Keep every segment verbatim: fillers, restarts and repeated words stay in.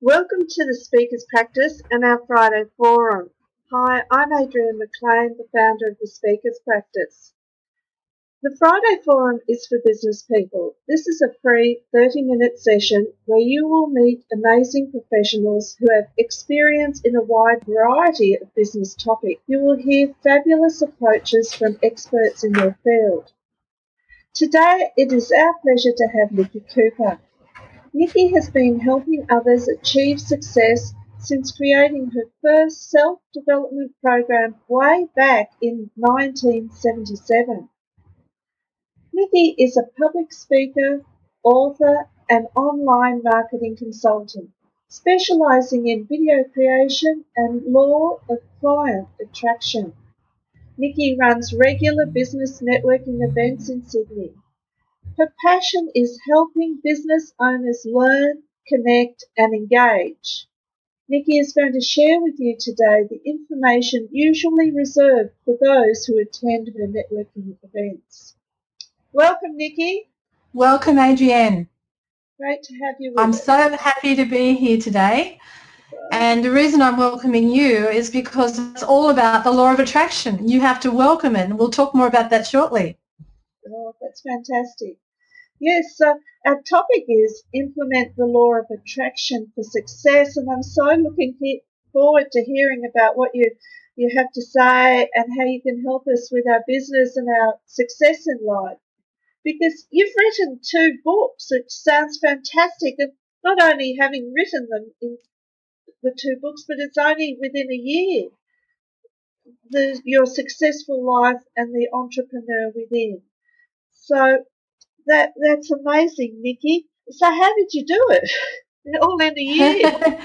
Welcome to the Speakers Practice and our Friday Forum. Hi, I'm Adrienne McLean, the founder of the Speakers Practice. The Friday Forum is for business people. This is a free thirty-minute session where you will meet amazing professionals who have experience in a wide variety of business topics. You will hear fabulous approaches from experts in their field. Today, it is our pleasure to have Nikki Cooper. Nikki has been helping others achieve success since creating her first self-development program way back in nineteen seventy-seven. Nikki is a public speaker, author, and online marketing consultant, specializing in video creation and law of client attraction. Nikki runs regular business networking events in Sydney. Her passion is helping business owners learn, connect, and engage. Nikki is going to share with you today the information usually reserved for those who attend her networking events. Welcome, Nikki. Welcome, Adrienne. Great to have you with I'm us. so happy to be here today. And the reason I'm welcoming you is because it's all about the law of attraction. You have to welcome it, and we'll talk more about that shortly. Oh, that's fantastic. Yes, so our topic is implement the law of attraction for success, and I'm so looking he- forward to hearing about what you, you have to say and how you can help us with our business and our success in life. Because you've written two books, which sounds fantastic, and not only having written them in the two books, but it's only within a year. The, your successful life and the entrepreneur within. So that that's amazing, Nikki. So how did you do it? All in a year.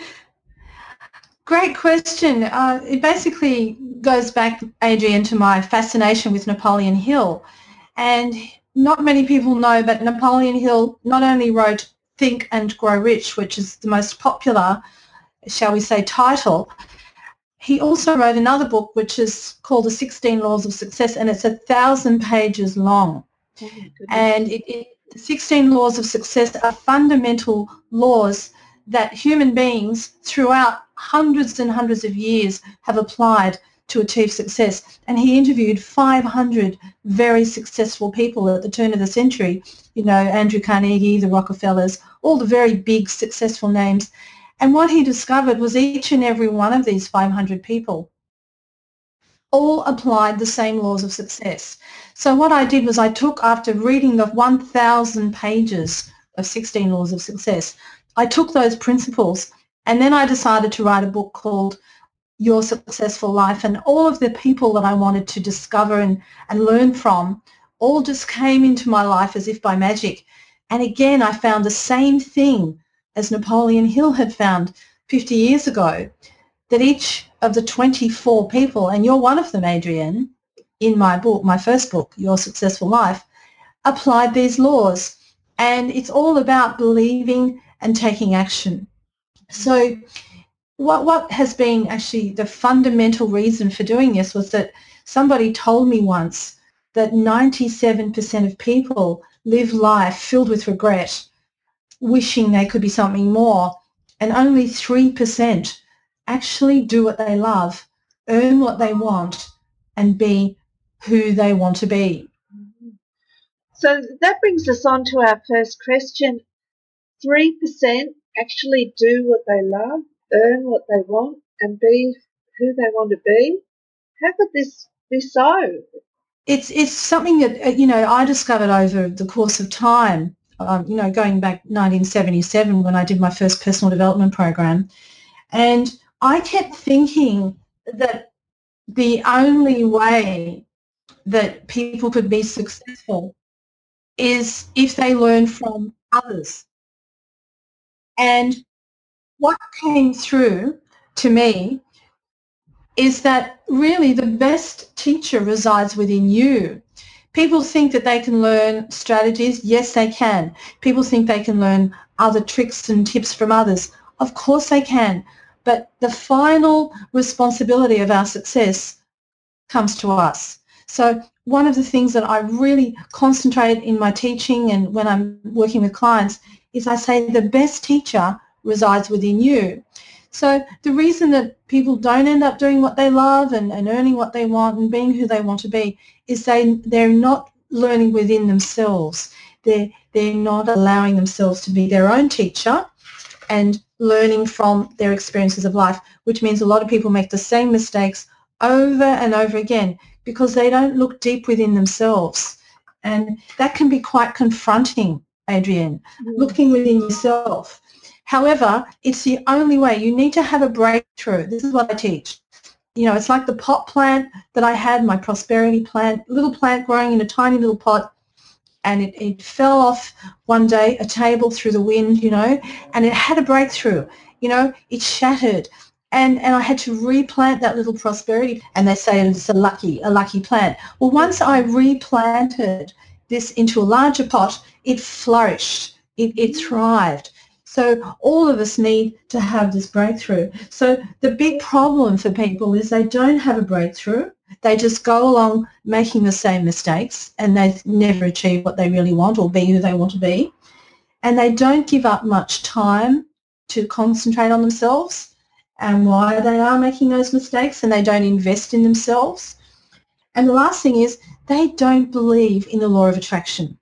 Great question. Uh, it basically goes back, Adrienne, to my fascination with Napoleon Hill. And not many people know, but Napoleon Hill not only wrote Think and Grow Rich, which is the most popular, shall we say, title, he also wrote another book which is called The sixteen Laws of Success, and it's a thousand pages long. Oh, and it, it, the sixteen Laws of Success are fundamental laws that human beings throughout hundreds and hundreds of years have applied to achieve success. And he interviewed five hundred very successful people at the turn of the century, you know, Andrew Carnegie, the Rockefellers, all the very big successful names. And what he discovered was each and every one of these five hundred people all applied the same laws of success. So what I did was I took, after reading the one thousand pages of sixteen Laws of Success, I took those principles and then I decided to write a book called Your Successful Life, and all of the people that I wanted to discover and, and learn from all just came into my life as if by magic. And again, I found the same thing as Napoleon Hill had found fifty years ago, that each of the twenty-four people, and you're one of them, Adrienne, in my book, my first book, Your Successful Life, applied these laws. And it's all about believing and taking action. So what, what has been actually the fundamental reason for doing this was that somebody told me once that ninety-seven percent of people live life filled with regret, wishing they could be something more, and only three percent actually do what they love, earn what they want, and be who they want to be. So that brings us on to our first question. three percent actually do what they love, earn what they want, and be who they want to be. How could this be so? It's, it's something that, you know, I discovered over the course of time, um, you know, going back nineteen seventy-seven when I did my first personal development program. And I kept thinking that the only way that people could be successful is if they learn from others. And what came through to me is that really the best teacher resides within you. People think that they can learn strategies. Yes, they can. People think they can learn other tricks and tips from others. Of course they can. But the final responsibility of our success comes to us. So one of the things that I really concentrate in my teaching and when I'm working with clients is I say the best teacher resides within you. So the reason that people don't end up doing what they love and, and earning what they want and being who they want to be is they, they're not learning within themselves. They're, they're not allowing themselves to be their own teacher and learning from their experiences of life, which means a lot of people make the same mistakes over and over again because they don't look deep within themselves. And that can be quite confronting, Adrienne, mm. looking within yourself. However, it's the only way. You need to have a breakthrough. This is what I teach. You know, it's like the pot plant that I had, my prosperity plant, little plant growing in a tiny little pot, and it, it fell off one day, a table through the wind, you know, and it had a breakthrough. You know, it shattered. And, and I had to replant that little prosperity, and they say it's a lucky, a lucky plant. Well, once I replanted this into a larger pot, it flourished, it, it thrived. So all of us need to have this breakthrough. So the big problem for people is they don't have a breakthrough. They just go along making the same mistakes, and they never achieve what they really want or be who they want to be. And they don't give up much time to concentrate on themselves and why they are making those mistakes, and they don't invest in themselves. And the last thing is they don't believe in the law of attraction.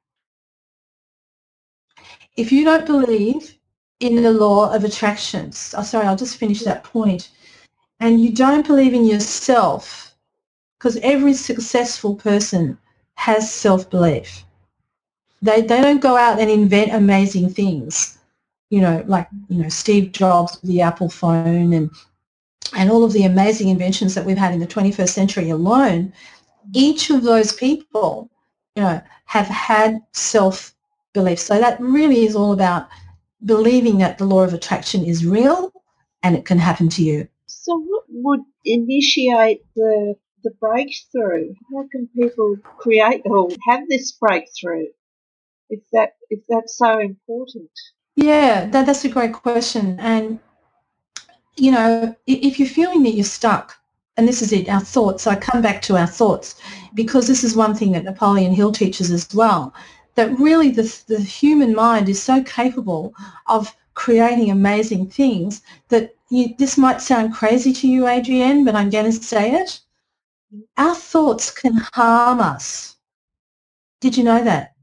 If you don't believe in the law of attraction, oh, sorry, I'll just finish that point, and you don't believe in yourself, because every successful person has self-belief. They, they don't go out and invent amazing things, you know, like, you know, Steve Jobs with the Apple phone and and all of the amazing inventions that we've had in the twenty-first century alone. Each of those people, you know, have had self-belief. So that really is all about believing that the law of attraction is real and it can happen to you. So what would initiate the the breakthrough? How can people create or have this breakthrough if that if that's so important? Yeah, that, that's a great question. And, you know, if you're feeling that you're stuck, and this is it, our thoughts, I come back to our thoughts, because this is one thing that Napoleon Hill teaches as well, that really the, the human mind is so capable of creating amazing things that you, this might sound crazy to you, Adrienne, but I'm going to say it. Our thoughts can harm us. Did you know that?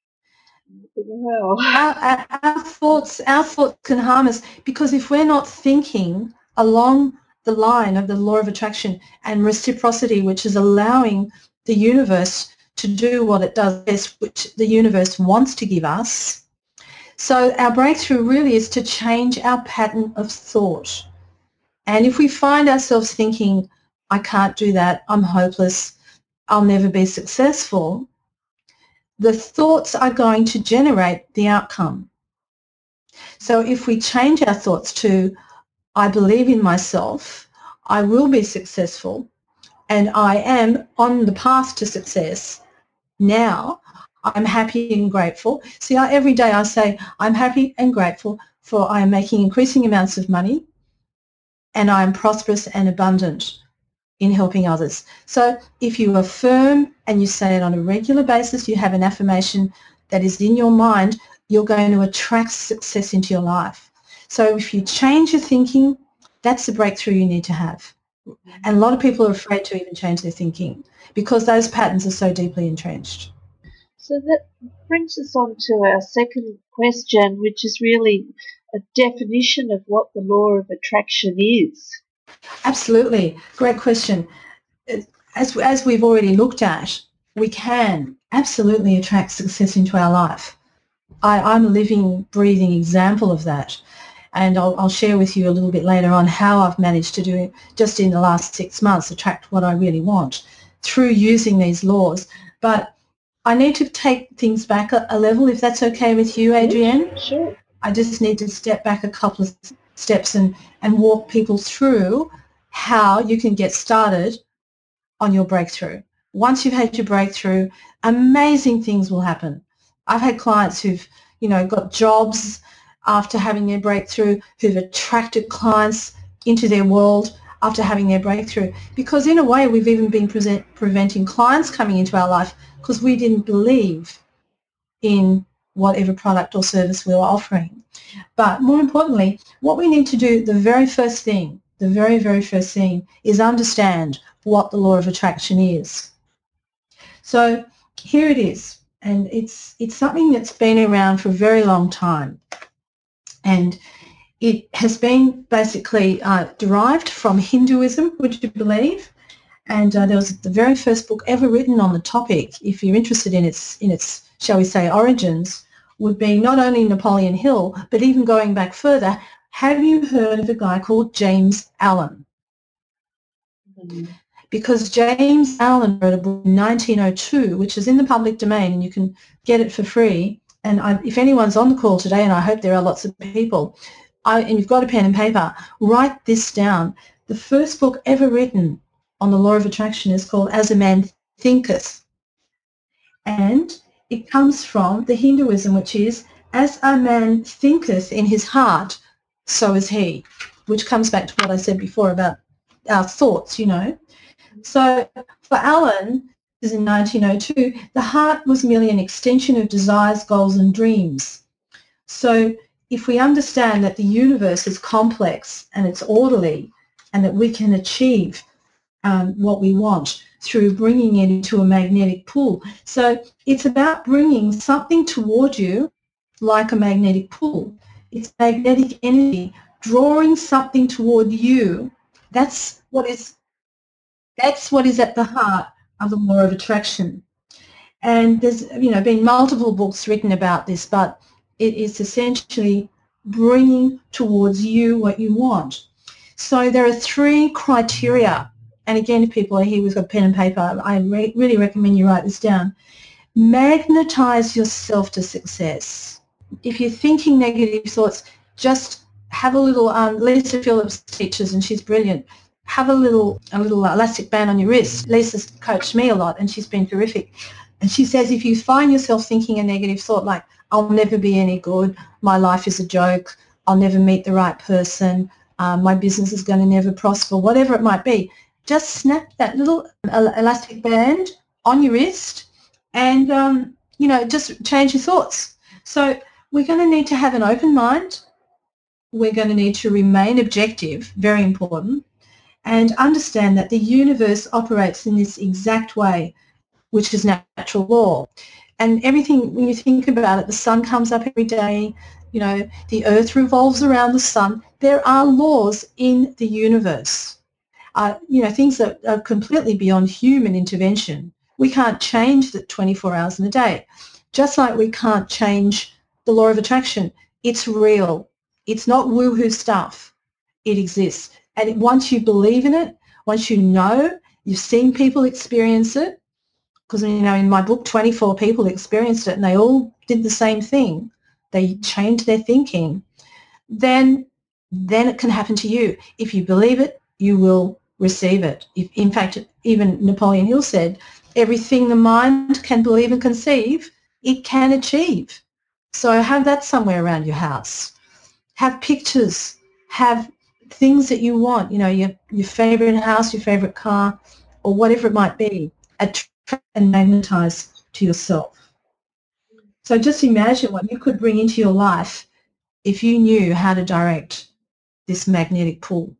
Well. Our, our, our thoughts, our thoughts can harm us, because if we're not thinking along the line of the law of attraction and reciprocity, which is allowing the universe to do what it does best, which the universe wants to give us. So our breakthrough really is to change our pattern of thought. And if we find ourselves thinking, I can't do that, I'm hopeless, I'll never be successful, the thoughts are going to generate the outcome. So if we change our thoughts to, I believe in myself, I will be successful, and I am on the path to success now, I'm happy and grateful. See, I, every day I say, I'm happy and grateful for I am making increasing amounts of money and I am prosperous and abundant in helping others. So if you affirm and you say it on a regular basis, you have an affirmation that is in your mind, you're going to attract success into your life. So if you change your thinking, that's the breakthrough you need to have. And a lot of people are afraid to even change their thinking because those patterns are so deeply entrenched. So that brings us on to our second question, which is really a definition of what the law of attraction is. Absolutely. Great question. As, as we've already looked at, we can absolutely attract success into our life. I, I'm a living, breathing example of that. And I'll, I'll share with you a little bit later on how I've managed to do it just in the last six months, attract what I really want through using these laws. But I need to take things back a, a level, if that's okay with you, Adrienne. Sure. I just need to step back a couple of steps and, and walk people through how you can get started on your breakthrough. Once you've had your breakthrough, amazing things will happen. I've had clients who've, you know, got jobs after having their breakthrough, who've attracted clients into their world after having their breakthrough. Because in a way, we've even been present, preventing clients coming into our life because we didn't believe in whatever product or service we're offering. But more importantly, what we need to do, the very first thing, the very, very first thing is understand what the law of attraction is. So here it is, and it's, it's something that's been around for a very long time. And it has been basically uh, derived from Hinduism, would you believe? And uh, there was the very first book ever written on the topic, if you're interested in its, in its, shall we say, origins, would be not only Napoleon Hill, but even going back further, have you heard of a guy called James Allen? Mm-hmm. Because James Allen wrote a book in nineteen oh two, which is in the public domain, and you can get it for free. And I, if anyone's on the call today, and I hope there are lots of people, I, and you've got a pen and paper, write this down. The first book ever written on the law of attraction is called As a Man Thinketh. And it comes from the Hinduism, which is, as a man thinketh in his heart, so is he, which comes back to what I said before about our thoughts, you know. So for Allen, this is in nineteen oh two, the heart was merely an extension of desires, goals and dreams. So if we understand that the universe is complex and it's orderly and that we can achieve um, what we want through bringing it into a magnetic pull. So it's about bringing something toward you like a magnetic pull. It's magnetic energy, drawing something toward you. That's what is, that's what is at the heart of the law of attraction. And there's, you know, been multiple books written about this, but it is essentially bringing towards you what you want. So there are three criteria. And again, if people are here with a pen and paper, I re- really recommend you write this down. Magnetize yourself to success. If you're thinking negative thoughts, just have a little, um, Lisa Phillips teaches, and she's brilliant, have a little, a little elastic band on your wrist. Lisa's coached me a lot, and she's been terrific. And she says if you find yourself thinking a negative thought like, I'll never be any good, my life is a joke, I'll never meet the right person, um, my business is going to never prosper, whatever it might be, just snap that little elastic band on your wrist and, um, you know, just change your thoughts. So we're going to need to have an open mind. We're going to need to remain objective, very important, and understand that the universe operates in this exact way, which is natural law. And everything, when you think about it, the sun comes up every day, you know, the earth revolves around the sun. There are laws in the universe. Uh, you know, things that are completely beyond human intervention. We can't change that twenty-four hours in a day. Just like we can't change the law of attraction. It's real. It's not woo-hoo stuff. It exists. And once you believe in it, once you know, you've seen people experience it, because, you know, in my book, twenty-four people experienced it and they all did the same thing. They changed their thinking. Then, then it can happen to you. If you believe it, you will receive it. If, in fact, even Napoleon Hill said, everything the mind can believe and conceive, it can achieve. So have that somewhere around your house. Have pictures. Have things that you want, you know, your, your favourite house, your favourite car, or whatever it might be. Attract and magnetize to yourself. So just imagine what you could bring into your life if you knew how to direct this magnetic pull.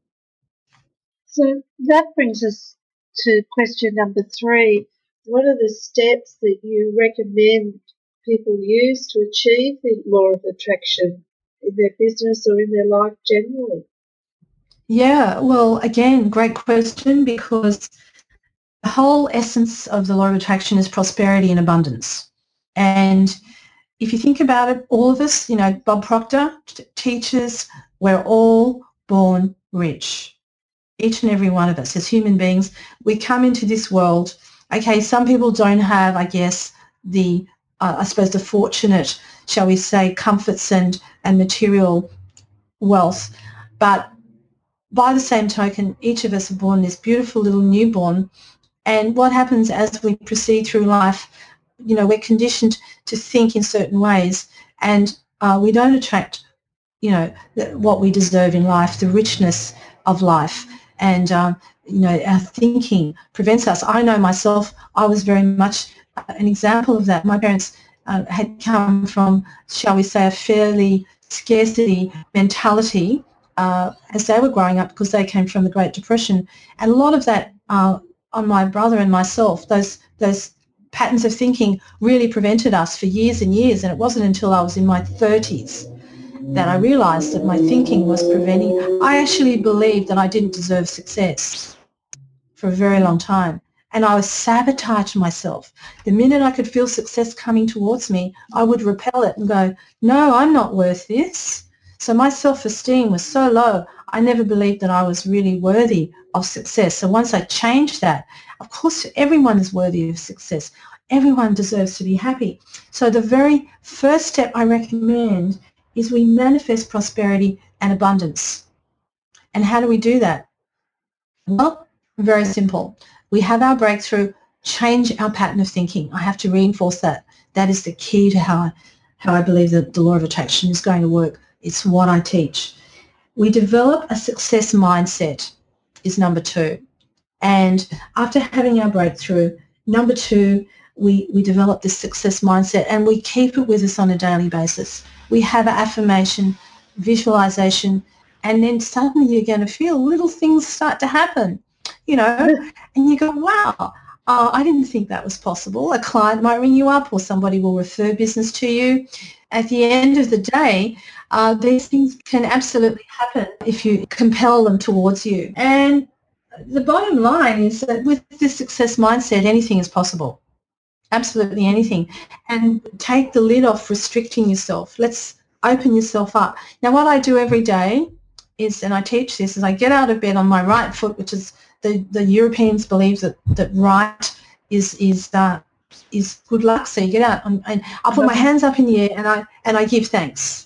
So that brings us to question number three. What are the steps that you recommend people use to achieve the law of attraction in their business or in their life generally? Yeah, well, again, great question, because the whole essence of the law of attraction is prosperity and abundance. And if you think about it, all of us, you know, Bob Proctor, t- teachers, we're all born rich. Each and every one of us as human beings, we come into this world. Okay, some people don't have, I guess, the, uh, I suppose, the fortunate, shall we say, comforts and, and material wealth. But by the same token, each of us are born this beautiful little newborn. And what happens as we proceed through life, you know, we're conditioned to think in certain ways, and uh, we don't attract, you know, what we deserve in life, the richness of life. And, um, you know, our thinking prevents us. I know myself, I was very much an example of that. My parents uh, had come from, shall we say, a fairly scarcity mentality uh, as they were growing up, because they came from the Great Depression. And a lot of that uh, on my brother and myself, those those patterns of thinking really prevented us for years and years. And it wasn't until I was in my thirties that I realised that my thinking was preventing. I actually believed that I didn't deserve success for a very long time. And I was sabotaging myself. The minute I could feel success coming towards me, I would repel it and go, no, I'm not worth this. So my self-esteem was so low, I never believed that I was really worthy of success. So once I changed that, of course, everyone is worthy of success. Everyone deserves to be happy. So the very first step I recommend is we manifest prosperity and abundance. And how do we do that? Well, very simple. We have our breakthrough, change our pattern of thinking. I have to reinforce that. That is the key to how I, how I believe that the law of attraction is going to work. It's what I teach. We develop a success mindset is number two. And after having our breakthrough, number two, we, we develop this success mindset and we keep it with us on a daily basis. We have affirmation, visualization, and then suddenly you're going to feel little things start to happen, you know, and you go, wow, uh, I didn't think that was possible. A client might ring you up or somebody will refer business to you. At the end of the day, uh, these things can absolutely happen if you compel them towards you. And the bottom line is that with this success mindset, anything is possible, absolutely anything. And take the lid off restricting yourself. Let's open yourself up. Now, what I do every day is, and I teach this, is I get out of bed on my right foot, which is the, the Europeans believe that, that right is is uh, is good luck. So you get out and, and I put my hands up in the air and I and I give thanks.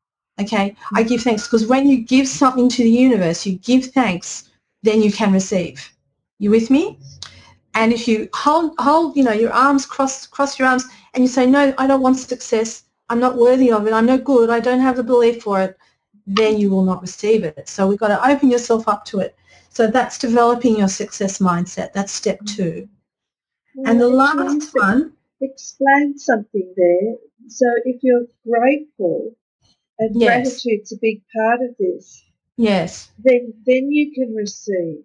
Okay, I give thanks because when you give something to the universe, you give thanks, then you can receive. You with me? And if you hold, hold, you know, your arms, cross, cross your arms, and you say, no, I don't want success, I'm not worthy of it, I'm no good, I don't have the belief for it, then you will not receive it. So we've got to open yourself up to it. So that's developing your success mindset. That's step two. Well, And the last one. Explain something there. So if you're grateful, and yes. gratitude's a big part of this, yes, then then you can receive.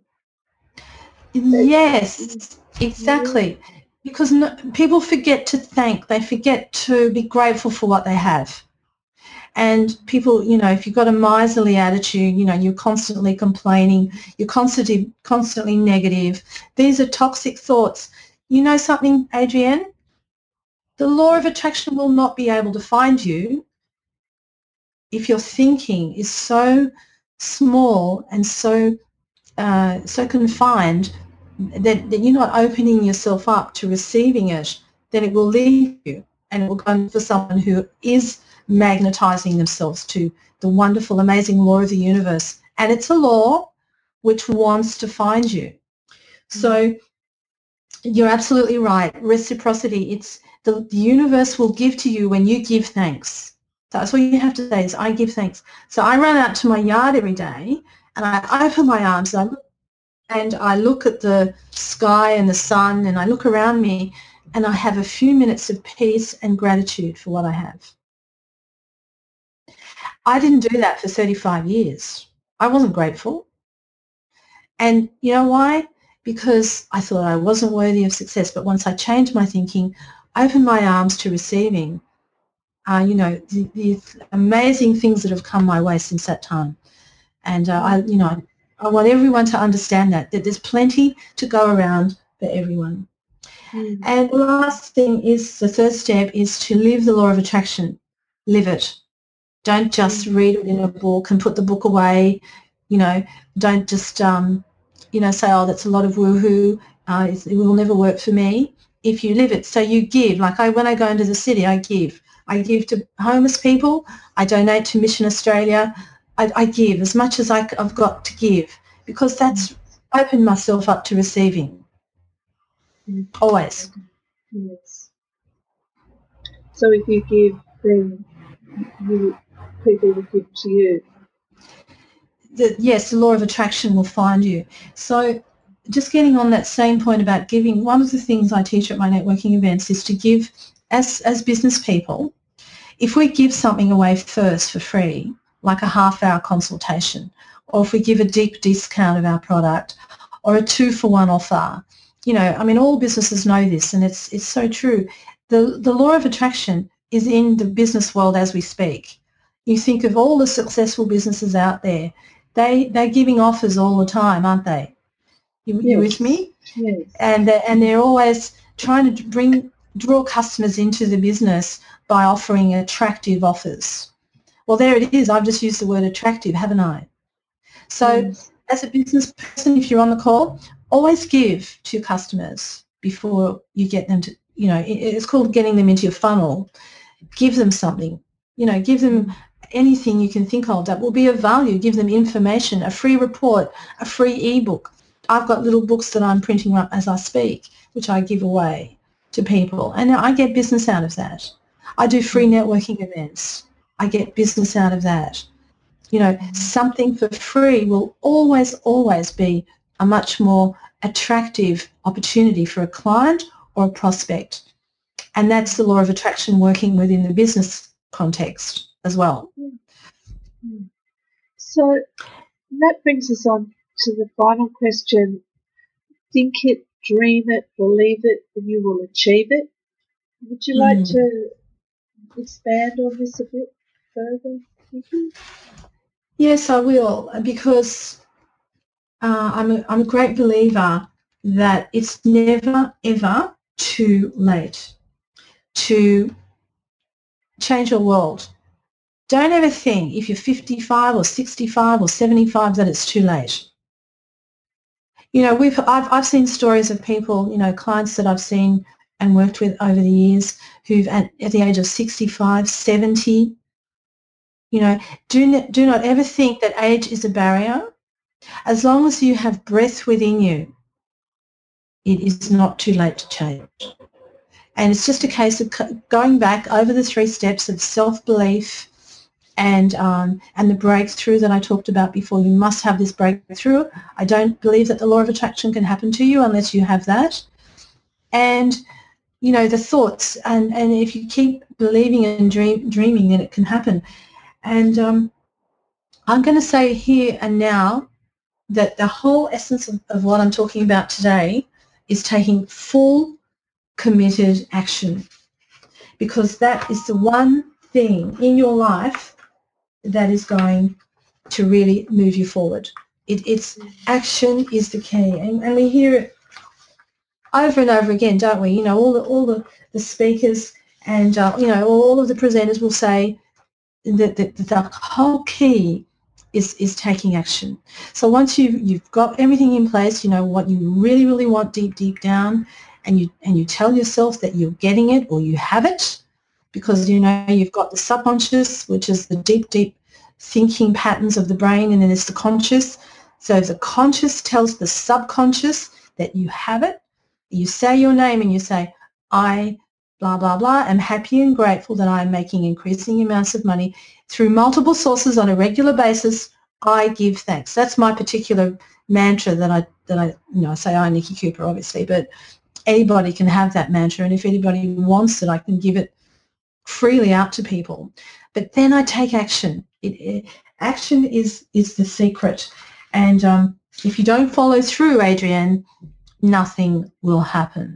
Yes, exactly. Yeah. Because no, people forget to thank. They forget to be grateful for what they have. And people, you know, if you've got a miserly attitude, you know, you're constantly complaining, you're constantly, constantly negative. These are toxic thoughts. You know something, Adrienne? The law of attraction will not be able to find you if your thinking is so small and so uh, so confined that, that you're not opening yourself up to receiving it, then it will leave you and it will go for someone who is magnetizing themselves to the wonderful, amazing law of the universe. And it's a law which wants to find you. So you're absolutely right. Reciprocity, it's the, the universe will give to you when you give thanks. So that's all you have to say is, I give thanks. So I run out to my yard every day and I open my arms and I look and I look at the sky and the sun and I look around me and I have a few minutes of peace and gratitude for what I have. I didn't do that for thirty-five years. I wasn't grateful. And you know why? Because I thought I wasn't worthy of success. But once I changed my thinking, opened my arms to receiving, uh, you know, the, the amazing things that have come my way since that time. And uh, I, you know, I want everyone to understand that, that there's plenty to go around for everyone. Mm. And the last thing is, the third step is to live the law of attraction. Live it. Don't just mm. read it in a book and put the book away. You know, don't just, um, you know, say, oh, that's a lot of woohoo. Uh, it will never work for me. If you live it, so you give. Like I, when I go into the city, I give. I give to homeless people. I donate to Mission Australia. I, I give as much as I, I've got to give because that's opened myself up to receiving. Always. Yes. So if you give, then you, people will give to you. The, yes, the law of attraction will find you. So just getting on that same point about giving, one of the things I teach at my networking events is to give, as, as business people, if we give something away first for free, like a half-hour consultation, or if we give a deep discount of our product, or a two-for-one offer, you know, I mean, all businesses know this, and it's it's so true. The, the law of attraction is in the business world as we speak. You think of all the successful businesses out there, they, they're giving offers all the time, aren't they? You, Yes. you with me? Yes. And, and they're always trying to bring draw customers into the business by offering attractive offers. Well, there it is. I've just used the word attractive, haven't I? So Yes. as a business person, if you're on the call, always give to your customers before you get them to, you know, it's called getting them into your funnel. Give them something, you know, give them anything you can think of that will be of value. Give them information, a free report, a free ebook. I've got little books that I'm printing up as I speak, which I give away to people, and I get business out of that. I do free networking events. I get business out of that. You know, something for free will always, always be a much more attractive opportunity for a client or a prospect. And that's the law of attraction working within the business context as well. So that brings us on to the final question. Think it, dream it, believe it, and you will achieve it. Would you like mm. to expand on this a bit further, Nikki? Yes, I will, because uh, I'm, a, I'm a great believer that it's never, ever too late to change your world. Don't ever think if you're fifty-five or sixty-five or seventy-five that it's too late. You know, we've I've I've seen stories of people, you know, clients that I've seen and worked with over the years who've at, at the age of sixty-five, seventy. You know, do not, do not ever think that age is a barrier. As long as you have breath within you, it is not too late to change. And it's just a case of going back over the three steps of self-belief and um, and the breakthrough that I talked about before. You must have this breakthrough. I don't believe that the law of attraction can happen to you unless you have that. And, you know, the thoughts. And, and if you keep believing and dream, dreaming, then it can happen. And um, I'm going to say here and now that the whole essence of, of what I'm talking about today is taking full committed action, because that is the one thing in your life that is going to really move you forward. It, it's action is the key, and, and we hear it over and over again, don't we? You know, all the all the, the speakers and uh, you know, all of the presenters will say that the, the whole key is is taking action. So once you you've got everything in place, you know what you really really want deep deep down, and you and you tell yourself that you're getting it or you have it, because you know you've got the subconscious, which is the deep deep thinking patterns of the brain, and then there's the conscious. So the conscious tells the subconscious that you have it. You say your name and you say, I blah blah blah am happy and grateful that I'm making increasing amounts of money through multiple sources on a regular basis. I give thanks. That's my particular mantra that I that I you know I say I Nikki Cooper obviously, but anybody can have that mantra, and if anybody wants it, I can give it freely out to people. But then I take action. It, it, action is is the secret, and um, if you don't follow through, Adrienne, nothing will happen.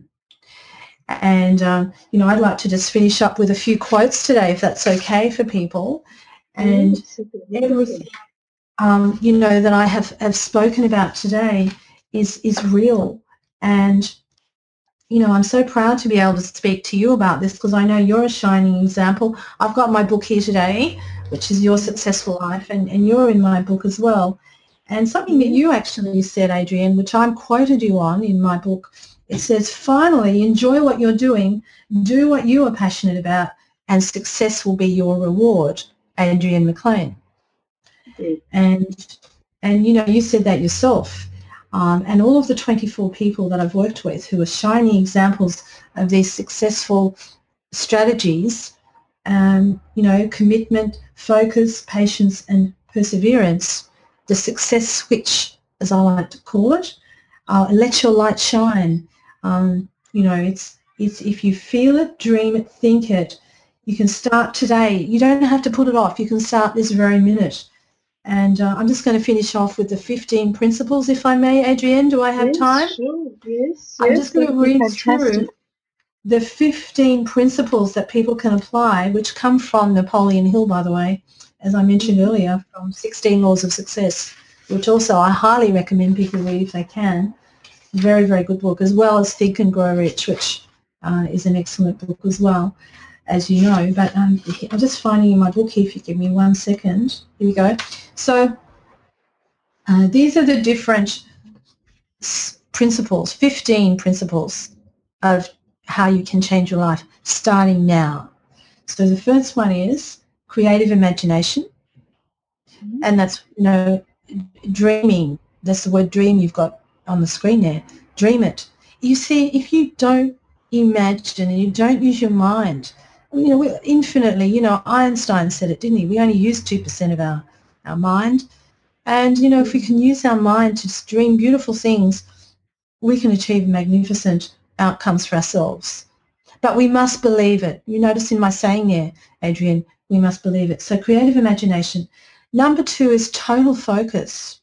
And um, you know, I'd like to just finish up with a few quotes today, if that's okay for people. And everything um, you know that I have, have spoken about today is is real. And you know, I'm so proud to be able to speak to you about this, because I know you're a shining example. I've got my book here today, which is Your Successful Life, and, and you're in my book as well. And something that you actually said, Adrienne, which I'm quoted you on in my book, it says, finally, enjoy what you're doing, do what you are passionate about, and success will be your reward, Adrienne McLean. Mm. And, and, you know, you said that yourself. Um, and all of the twenty-four people that I've worked with who are shining examples of these successful strategies, um, you know, commitment, focus, patience, and perseverance, the success switch, as I like to call it, Uh, let your light shine. Um, you know, it's it's if you feel it, dream it, think it. You can start today. You don't have to put it off. You can start this very minute. And uh, I'm just going to finish off with the fifteen principles, if I may, Adrienne. Do I have Yes, time? sure. Yes, I'm yes, just going to that'd be read fantastic. through the fifteen principles that people can apply, which come from Napoleon Hill, by the way, as I mentioned Mm-hmm. earlier, from sixteen Laws of Success, which also I highly recommend people read if they can. Very, very good book, as well as Think and Grow Rich, which uh, is an excellent book as well, as you know. But um, I'm just finding in my book here, if you give me one second. Here we go. So uh, these are the different principles, fifteen principles of how you can change your life starting now. So the first one is creative imagination, Mm-hmm. and that's, you know, dreaming. That's the word dream you've got on the screen there. Dream it. You see, if you don't imagine and you don't use your mind, you know, we're infinitely, you know, Einstein said it, didn't he? We only use two percent of our, our mind. And, you know, if we can use our mind to just dream beautiful things, we can achieve magnificent outcomes for ourselves. But we must believe it. You notice in my saying there, Adrienne, we must believe it. So creative imagination. Number two is total focus.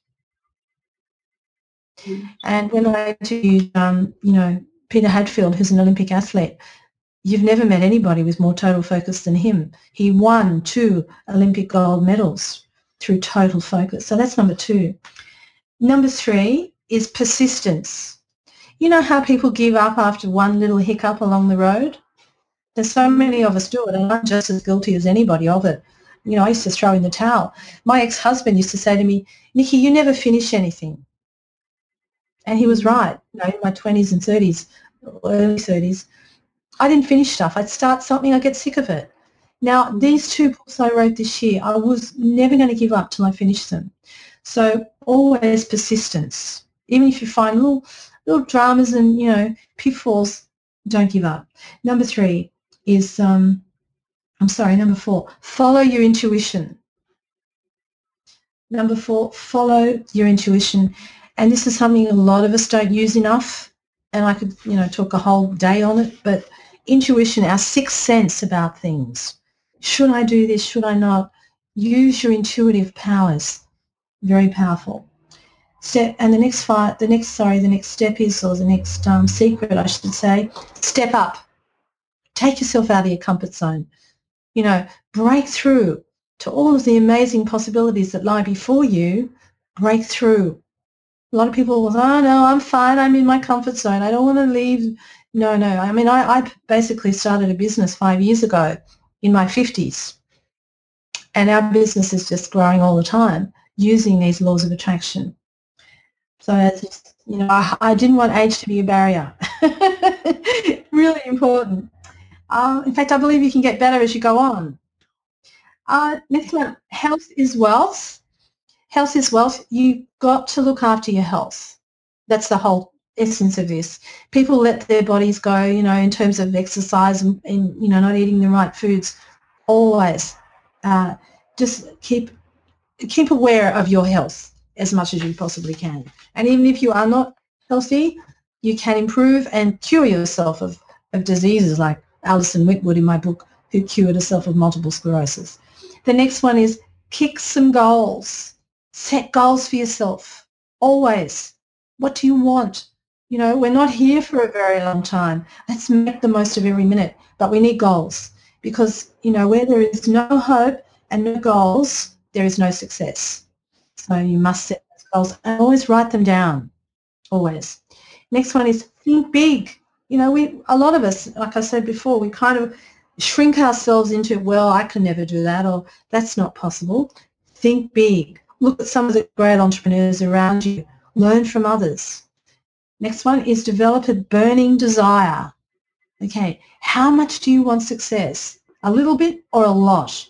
And when I interviewed, um, you know, Peter Hadfield, who's an Olympic athlete, you've never met anybody with more total focus than him. He won two Olympic gold medals through total focus. So that's number two. Number three is persistence. You know how people give up after one little hiccup along the road? There's so many of us do it, and I'm just as guilty as anybody of it. You know, I used to throw in the towel. My ex-husband used to say to me, Nikki, you never finish anything. And he was right. You know, in my twenties and thirties, early thirties, I didn't finish stuff. I'd start something, I'd get sick of it. Now, these two books I wrote this year, I was never going to give up till I finished them. So always persistence. Even if you find little little dramas and, you know, pitfalls, don't give up. Number three is, um, I'm sorry, number four, follow your intuition. Number four, follow your intuition. And this is something a lot of us don't use enough. And I could, you know, talk a whole day on it, but intuition, our sixth sense about things. Should I do this? Should I not? Use your intuitive powers. Very powerful. Step, and the next fight, the next, sorry, the next step is, or the next um, secret, I should say, step up. Take yourself out of your comfort zone. You know, break through to all of the amazing possibilities that lie before you. Break through. A lot of people will say, oh, no, I'm fine. I'm in my comfort zone. I don't want to leave. No, no. I mean, I, I basically started a business five years ago in my fifties, and our business is just growing all the time using these laws of attraction. So, as you know, I, I didn't want age to be a barrier. Really important. Uh, in fact, I believe you can get better as you go on. Uh, next one, health is wealth. Health is wealth. You've got to look after your health. That's the whole essence of this. People let their bodies go, you know, in terms of exercise and, and you know, not eating the right foods. Always uh, just keep keep aware of your health as much as you possibly can. And even if you are not healthy, you can improve and cure yourself of, of diseases like Alison Whitwood in my book, who cured herself of multiple sclerosis. The next one is kick some goals. Set goals for yourself. Always. What do you want? You know, we're not here for a very long time. Let's make the most of every minute. But we need goals because, you know, where there is no hope and no goals, there is no success. So you must set those goals and always write them down. Always. Next one is think big. You know, we a lot of us, like I said before, we kind of shrink ourselves into, well, I can never do that, or that's not possible. Think big. Look at some of the great entrepreneurs around you. Learn from others. Next one is develop a burning desire. Okay, how much do you want success? A little bit or a lot?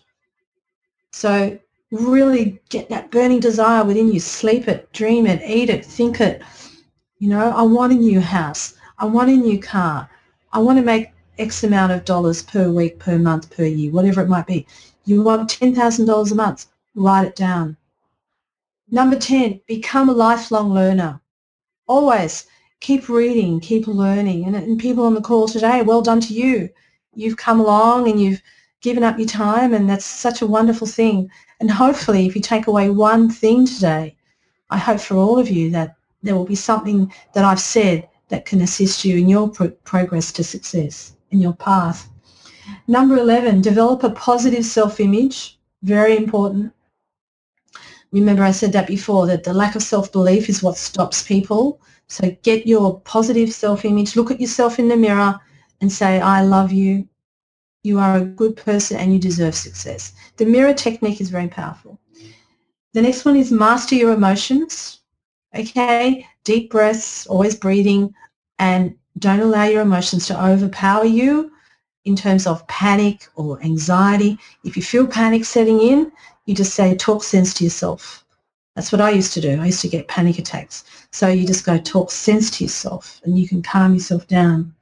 So really get that burning desire within you. Sleep it, dream it, eat it, think it. You know, I want a new house. I want a new car. I want to make X amount of dollars per week, per month, per year, whatever it might be. You want ten thousand dollars a month. Write it down. Number ten, become a lifelong learner. Always keep reading, keep learning. And, and people on the call today, well done to you. You've come along and you've given up your time, and that's such a wonderful thing. And hopefully if you take away one thing today, I hope for all of you that there will be something that I've said that can assist you in your pro- progress to success, in your path. Number eleven, develop a positive self-image. Very important. Remember I said that before, that the lack of self-belief is what stops people. So get your positive self-image. Look at yourself in the mirror and say, I love you. You are a good person and you deserve success. The mirror technique is very powerful. The next one is master your emotions. Okay, deep breaths, always breathing, and don't allow your emotions to overpower you in terms of panic or anxiety. If you feel panic setting in, you just say, talk sense to yourself. That's what I used to do. I used to get panic attacks. So you just go talk sense to yourself and you can calm yourself down.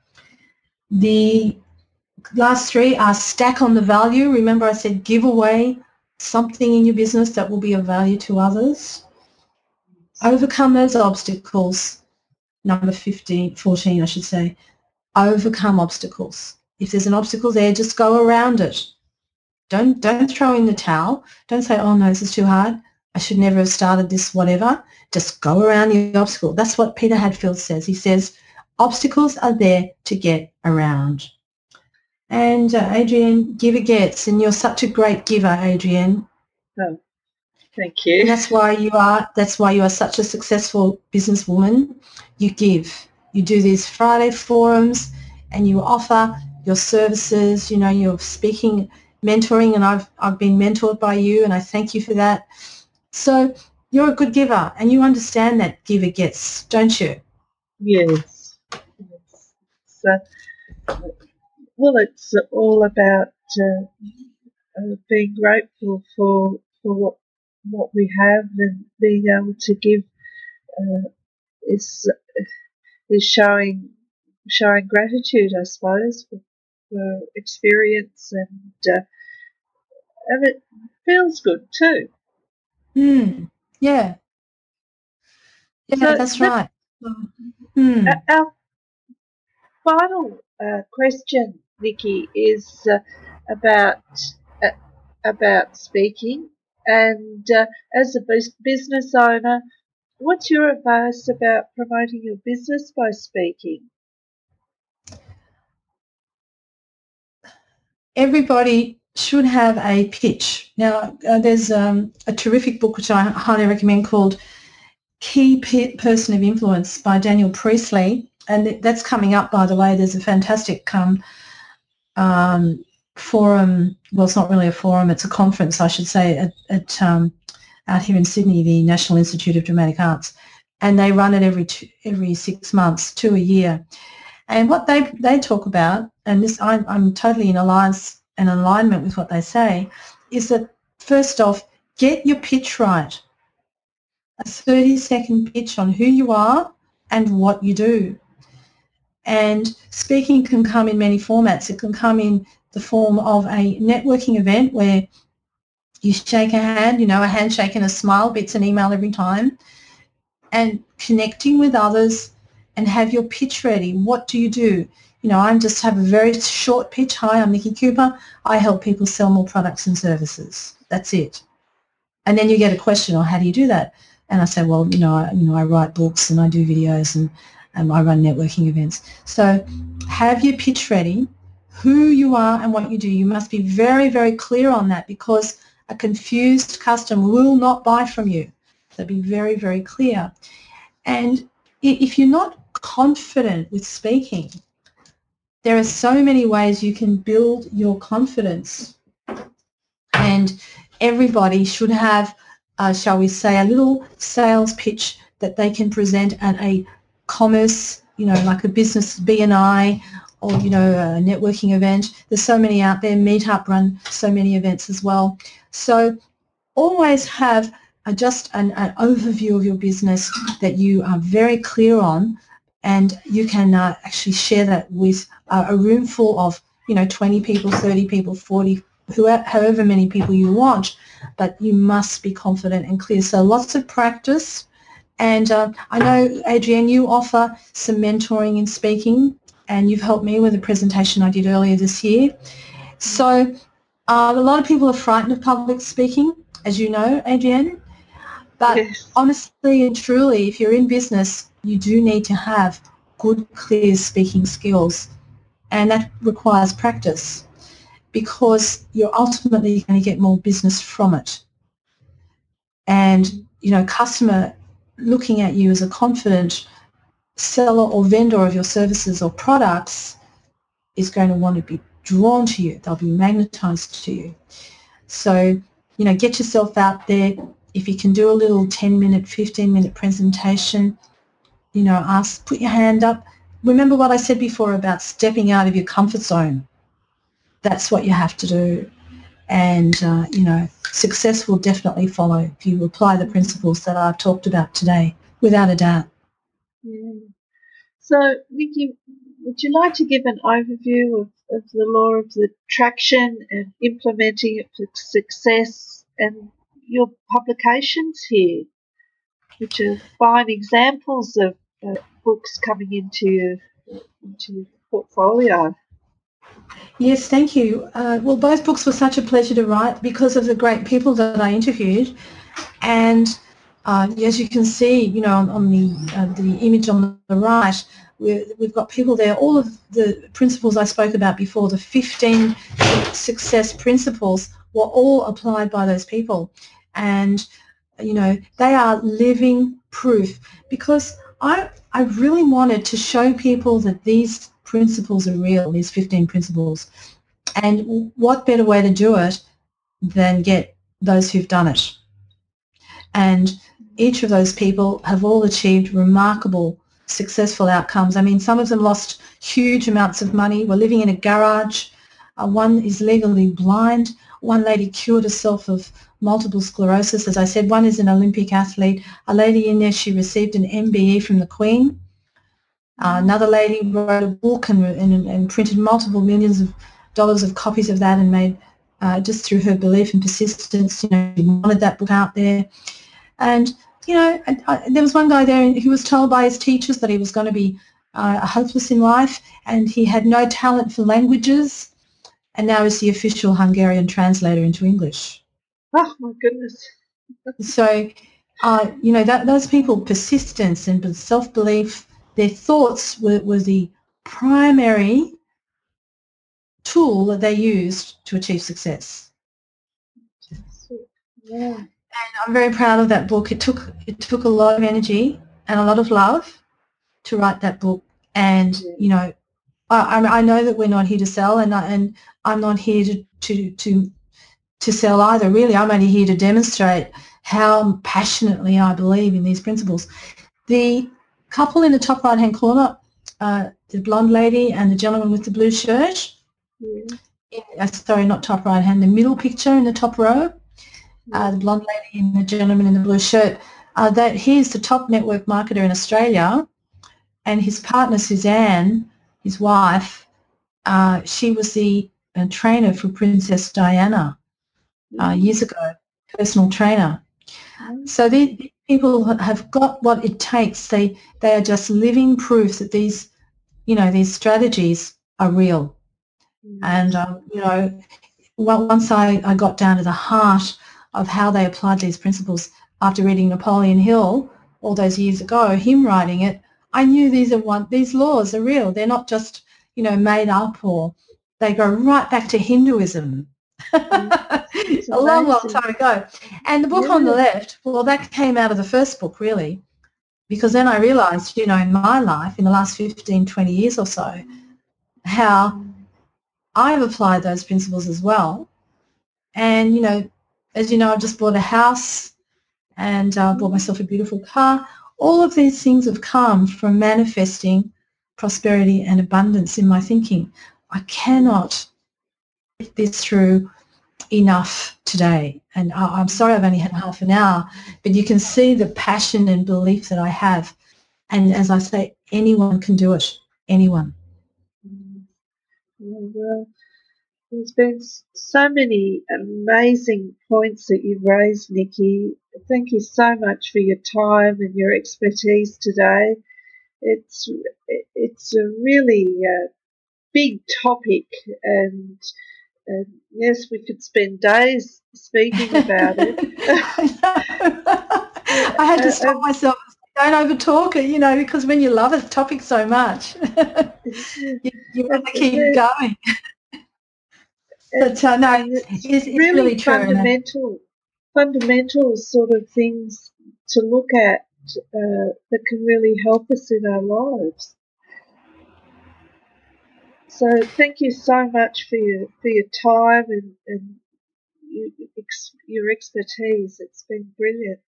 The last three are stack on the value. Remember I said give away something in your business that will be of value to others. Overcome those obstacles. Number fifteen, fourteen I should say. Overcome obstacles. If there's an obstacle there, just go around it. Don't, don't throw in the towel. Don't say, oh no, this is too hard. I should never have started this, whatever. Just go around the obstacle. That's what Peter Hadfield says. He says, obstacles are there to get around. And uh, Adrienne, giver gets, and you're such a great giver, Adrienne. Oh, thank you. And that's why you are. That's why you are such a successful businesswoman. You give. You do these Friday forums, and you offer your services. You know, you're speaking, mentoring, and I've I've been mentored by you, and I thank you for that. So you're a good giver, and you understand that giver gets, don't you? Yes. Yes. So, well, it's all about uh, uh, being grateful for for what what we have, and being able to give uh, is is showing showing gratitude, I suppose, for, for experience, and uh, and it feels good too. Hmm. Yeah. Yeah, So that's the, right. Hmm. our final uh, question, Nikki, is uh, about uh, about speaking. And uh, as a bus- business owner, what's your advice about promoting your business by speaking? Everybody should have a pitch. Now, uh, there's um, a terrific book which I highly recommend called Key P- Person of Influence by Daniel Priestley, and that's coming up, by the way. There's a fantastic um, um, forum, well, it's not really a forum, it's a conference, I should say, at, at um, out here in Sydney, the National Institute of Dramatic Arts, and they run it every two, every six months, two a year. And what they they talk about, and this I'm, I'm totally in alliance and alignment with what they say, is that first off, get your pitch right. A thirty second pitch on who you are and what you do. And speaking can come in many formats. It can come in the form of a networking event where you shake a hand, you know, a handshake and a smile beats an email every time, and connecting with others and have your pitch ready. What do you do? You know, I just have a very short pitch. Hi, I'm Nikki Cooper. I help people sell more products and services. That's it. And then you get a question, or how do you do that? And I say, well, you know, I, you know, I write books and I do videos and, and I run networking events. So have your pitch ready, who you are and what you do. You must be very, very clear on that, because a confused customer will not buy from you. So be very, very clear. And if you're not confident with speaking, there are so many ways you can build your confidence. And everybody should have, uh, shall we say, a little sales pitch that they can present at a commerce, you know, like a business B and I, or, you know, a networking event. There's so many out there. Meetup run so many events as well. So always have a, just an, an overview of your business that you are very clear on, and you can uh, actually share that with uh, a room full of, you know, twenty people, thirty people, forty, whoever, however many people you want, but you must be confident and clear. So lots of practice And uh, I know, Adrienne, you offer some mentoring in speaking, and you've helped me with a presentation I did earlier this year. So uh, a lot of people are frightened of public speaking, as you know, Adrienne. But Yes. honestly and truly, if you're in business, you do need to have good, clear speaking skills, and that requires practice because you're ultimately going to get more business from it. And, you know, customer looking at you as a confident seller or vendor of your services or products is going to want to be drawn to you. They'll be magnetized to you. So, you know, get yourself out there. If you can do a little ten minute, fifteen minute presentation, you know, ask, put your hand up. Remember what I said before about stepping out of your comfort zone. That's what you have to do. And, uh, you know, success will definitely follow if you apply the principles that I've talked about today, without a doubt. Yeah. So, Nikki, would you like to give an overview of, of the law of the attraction and implementing it for success and your publications here, which are fine examples of uh, books coming into your, into your portfolio? Yes, thank you. Uh, well, both books were such a pleasure to write because of the great people that I interviewed. And uh, as you can see, you know, on, on the uh, the image on the right, we're, we've got people there. All of the principles I spoke about before, the fifteen success principles, were all applied by those people. And, you know, they are living proof because I, I really wanted to show people that these principles are real, these fifteen principles. And what better way to do it than get those who've done it? And each of those people have all achieved remarkable, successful outcomes. I mean, some of them lost huge amounts of money, were living in a garage. Uh, one is legally blind. One lady cured herself of multiple sclerosis. As I said, one is an Olympic athlete. A lady in there, she received an M B E from the Queen. Uh, another lady wrote a book and, and, and printed multiple millions of dollars of copies of that and made, uh, just through her belief and persistence, you know, she wanted that book out there. And, you know, I, I, there was one guy there who was told by his teachers that he was going to be uh, hopeless in life, and he had no talent for languages, and now is the official Hungarian translator into English. Oh, my goodness. So, uh, you know, that, those people, persistence and self-belief, their thoughts were, were the primary tool that they used to achieve success. Yeah. And I'm very proud of that book. It took it took a lot of energy and a lot of love to write that book. And Yeah. you know, I, I know that we're not here to sell, and I, and I'm not here to, to to to sell either. Really, I'm only here to demonstrate how passionately I believe in these principles. The couple in the top right-hand corner, uh, the blonde lady and the gentleman with the blue shirt. Yeah. Uh, sorry, not top right-hand. The middle picture in the top row. Uh, the blonde lady and the gentleman in the blue shirt, uh, that he's the top network marketer in Australia, and his partner Suzanne, his wife, uh, she was the uh, trainer for Princess Diana uh, years ago, personal trainer. So these people have got what it takes. They they are just living proof that these, you know, these strategies are real. And um, you know, once I, I got down to the heart of how they applied these principles after reading Napoleon Hill all those years ago, him writing it, I knew these are one these laws are real. They're not just, you know, made up, or they go right back to Hinduism. a long, long time ago. And the book yeah. on the left, well, that came out of the first book, really, because then I realised, you know, in my life, in the last fifteen, twenty years or so, how I've applied those principles as well. And, you know, as you know, I just bought a house and uh, bought myself a beautiful car. All of these things have come from manifesting prosperity and abundance in my thinking. I cannot get this through enough today. And I'm sorry I've only had half an hour, but you can see the passion and belief that I have. And as I say, anyone can do it. Anyone. Yeah, well, There's been so many amazing points that you've raised, Nikki. Thank you so much for your time and your expertise today. It's it's a really uh, big topic, and, and yes, we could spend days speaking about it. I had to uh, stop myself. Don't over talk it, you know, because when you love a topic so much, you, you want to keep going. And, But uh, no, and it's it's, it's really really true. fundamental, fundamental sort of things to look at uh, that can really help us in our lives. So thank you so much for your for your time and, and you, ex, your expertise. It's been brilliant.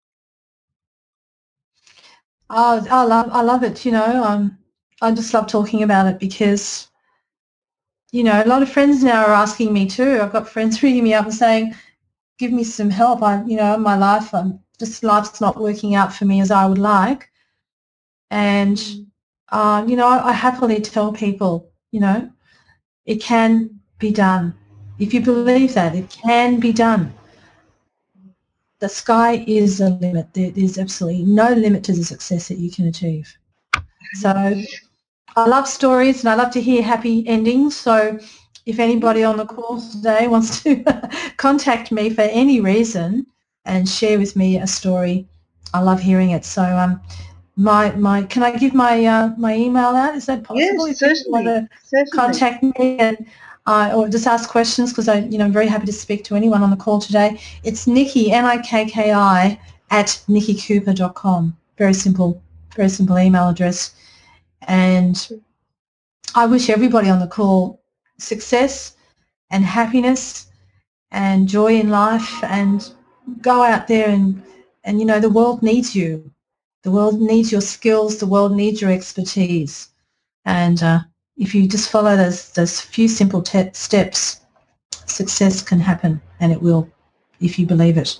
Oh, I love, I love it. You know, um, I just love talking about it because, you know, a lot of friends now are asking me too. I've got friends ringing me up and saying, "Give me some help. I, you know, my life, I'm just life's not working out for me as I would like." And, Mm. uh, you know, I, I happily tell people, you know, it can be done. If you believe that, it can be done. The sky is the limit. There is absolutely no limit to the success that you can achieve. So I love stories and I love to hear happy endings. So if anybody on the call today wants to contact me for any reason and share with me a story, I love hearing it. So um, my my can I give my uh, my email out? Is that possible? Yes, If people want certainly, to certainly. contact me and uh, or just ask questions, because I you know I'm very happy to speak to anyone on the call today. It's Nikki N I K K I at nikki cooper dot com. Very simple, very simple email address. And I wish everybody on the call success and happiness and joy in life, and go out there and, and you know, the world needs you. The world needs your skills. The world needs your expertise. And uh, if you just follow those, those few simple te- steps, success can happen, and it will if you believe it.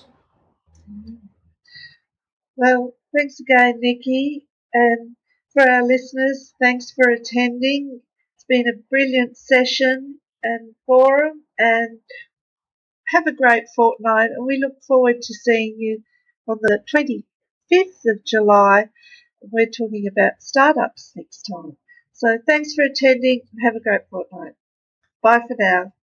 Well, thanks again, Nikki. And for our listeners, thanks for attending. It's been a brilliant session and forum, and have a great fortnight. And we look forward to seeing you on the twenty-fifth of July. We're talking about startups next time. So thanks for attending and have a great fortnight. Bye for now.